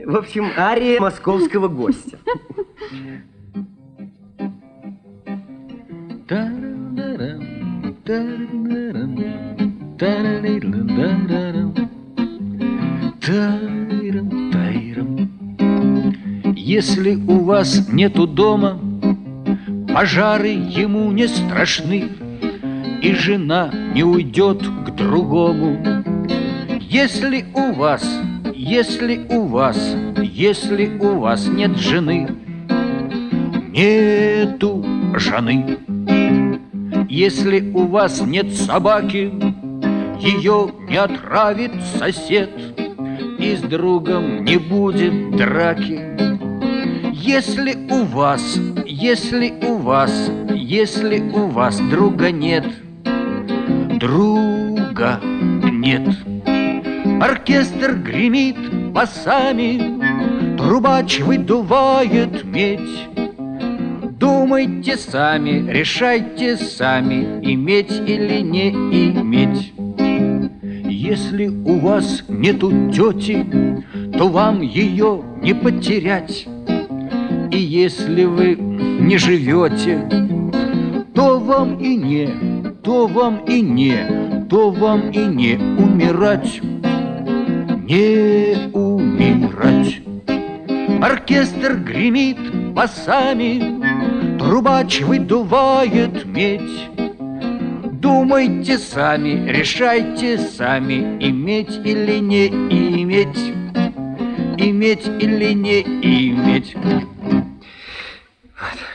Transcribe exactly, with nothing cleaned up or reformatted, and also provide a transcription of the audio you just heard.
В общем, ария московского гостя. Если у вас нету дома, пожары ему не страшны, и жена не уйдет к другому. Если у вас, если у вас, если у вас нет жены, нету жены. Если у вас нет собаки, ее не отравит сосед, и с другом не будет драки. Если у вас, если у вас, если у вас друга нет, друга нет. Оркестр гремит басами, трубач выдувает медь. Думайте сами, решайте сами, иметь или не иметь. Если у вас нету тети, то вам ее не потерять. И если вы не живете, то вам и не, то вам и не, то вам и не умирать. Не умирать. Оркестр гремит басами, трубач выдувает медь. Думайте сами, решайте сами, иметь или не иметь, иметь или не иметь. Вот.